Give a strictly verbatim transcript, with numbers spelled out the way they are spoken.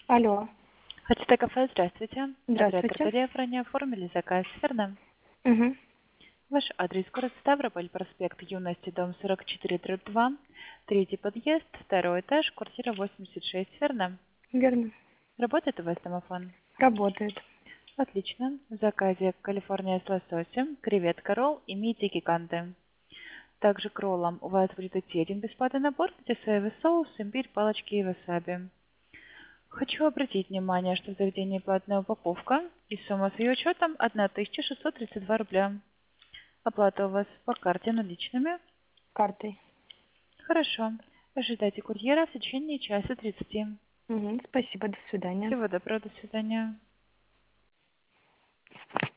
Алло, Хотите кафе, здравствуйте. Оператор здравствуйте. Кадефра, не оформили заказ, верно? Мгм. Ваш адрес город Ставрополь, проспект Юности, дом сорок четыре, дробь два, третий подъезд, второй этаж, квартира восемьдесят шесть, верно? Верно. Работает у вас домофон? Работает. Отлично. В заказе Калифорния с лососем, креветка ролл и мидии гиганты. Также к роллам у вас будет идти один бесплатный набор, где соевый соус, имбирь, палочки и васаби. Хочу обратить внимание, что в заведении платная упаковка и сумма с ее учетом тысяча шестьсот тридцать два рубля. Оплата у вас по карте наличными? Картой. Хорошо. Ожидайте курьера в течение часа тридцати. Мгм. Спасибо, до свидания. Всего доброго, до свидания.